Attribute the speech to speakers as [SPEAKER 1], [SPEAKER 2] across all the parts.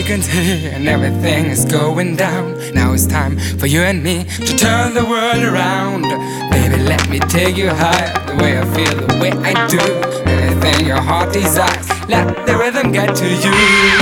[SPEAKER 1] weekend's here and everything is going down. Now it's time for you and me to turn the world around. Baby, let me take you higher, the way I feel, the way I do. Anything your heart desires, let the rhythm get to you.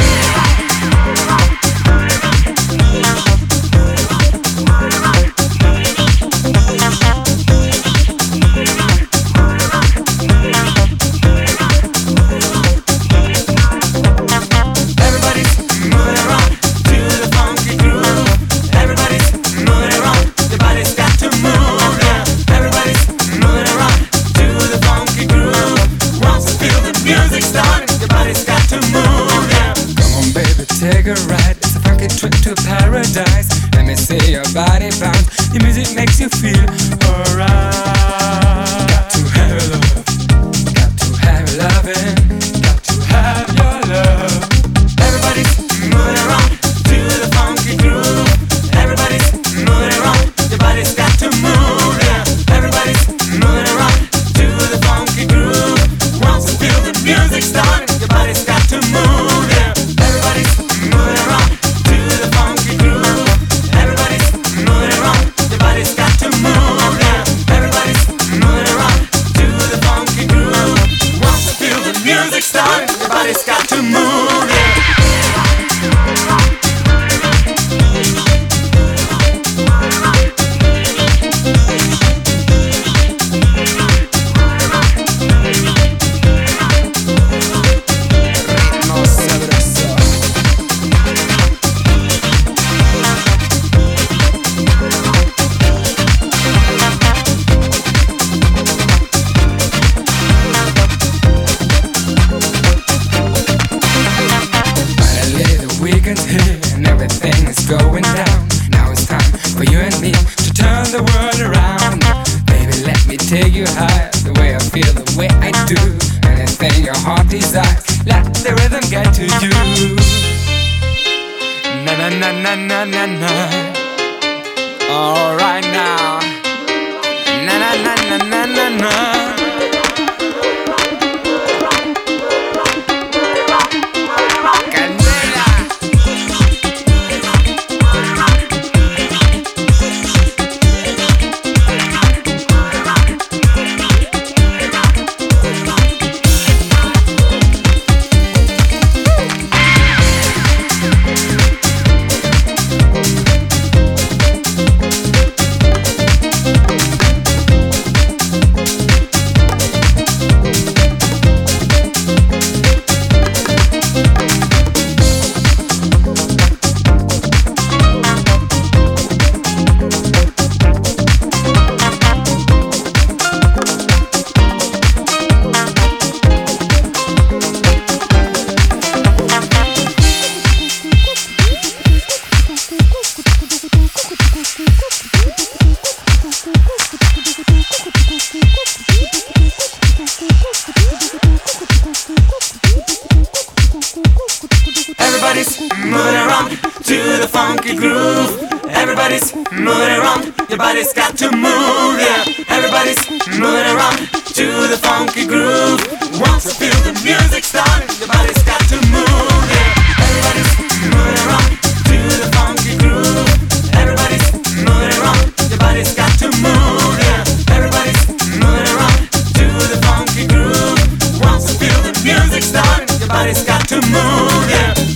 [SPEAKER 1] Take a ride, it's a funky trip to paradise. Let me see your body bounce. Your music makes you feel alright. Got to have love, got to have loving, got to have your love. Everybody's moving around to the funky groove. Everybody's moving around, your body's got to move, yeah. Everybody's moving around to the funky groove. Once you feel the music starting, your body's got to move, yeah. Everybody's moving around to the funky groove. Everybody's moving around, your body's got to move, yeah. Everybody's moving around to the funky groove. Once you feel the music starting, your body's got to move, yeah. Weekend's here and everything is going down. Now it's time for you and me to turn the world around. Baby, let me take you higher, the way I feel, the way I do. Anything your heart desires, let the rhythm get to you. Na na na na na na na. All right now. Na na na na na na na. Everybody's moving around to the funky groove. Everybody's moving around, your body's got to move, yeah. Everybody's moving around to the funky groove. Once you feel the music starting, your body's got to move, yeah. Everybody's moving around to the funky groove. Everybody's moving around, your body's got to move, yeah. Everybody's moving around to the funky groove. Once you feel the music starting, your body's got to move, yeah.